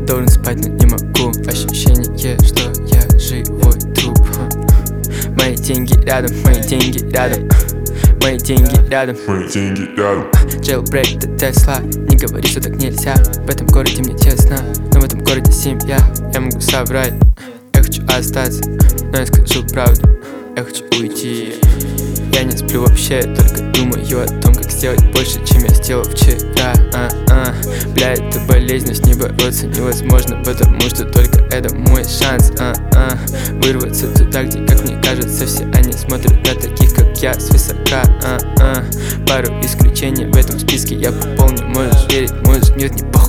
должен спать, но не могу. Ощущение, что я живой труп. Мои деньги рядом, мои деньги рядом. Мои деньги рядом, мои деньги рядом. Jailbreak, это Тесла. Не говори, что так нельзя. В этом городе мне тесно, но в этом городе семья. Я могу соврать, я хочу остаться, но я скажу правду, я хочу уйти. Я не сплю вообще, только думаю о том, как сделать больше, чем я сделал вчера. Бля, это болезнь, но с ней бороться невозможно, потому что только это мой шанс. Вырваться туда, где, как мне кажется, все они смотрят на таких, как я, свысока. Пару исключений в этом списке я пополню. Можешь верить, можешь нет, не похуй.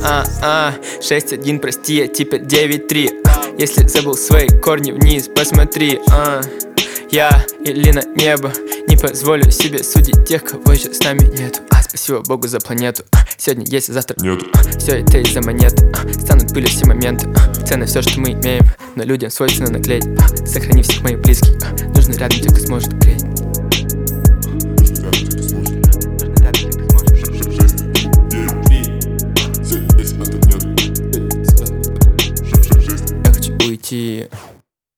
6-1, прости, я теперь 9-3. Если забыл свои корни, вниз посмотри. Я или на небо, не позволю себе судить тех, кого еще с нами нету. Спасибо Богу за планету. Сегодня есть, а завтра нету. Все это из-за монеты. Станут пылью все моменты. Ценно все, что мы имеем, но людям свойственно наклеить. Сохрани всех моих близких. Нужно рядом те, кто сможет клеить.